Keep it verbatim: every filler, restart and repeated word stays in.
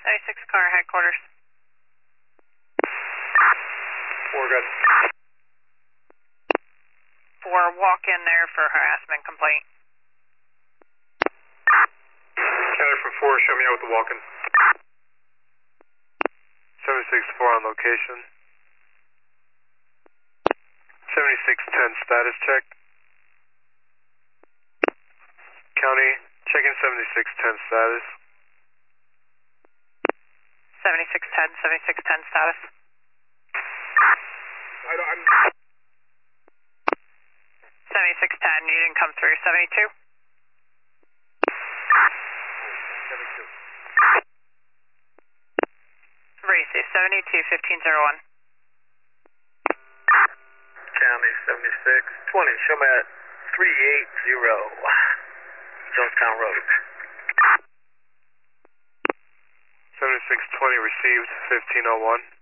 ninety-six car headquarters. Four good. For walk in there for harassment complaint. Counter from four, show me out with the walk-in. seventy-six four on location. seventy-six ten status check. County, checking seventy-six ten status. seventy-six ten, seventy-six ten status. I don't, I'm... seventy-six ten, you didn't come through. seventy-two? seventy-two. Racy, seventy-two fifteen oh one. County seventy-six twenty, show me at three eighty Jonestown Road. seventy-six twenty received, fifteen oh one.